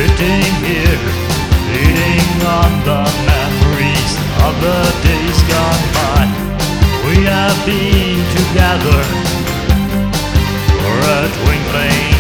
Sitting here, eating on the memories of the days gone by. We have been together for a twinkling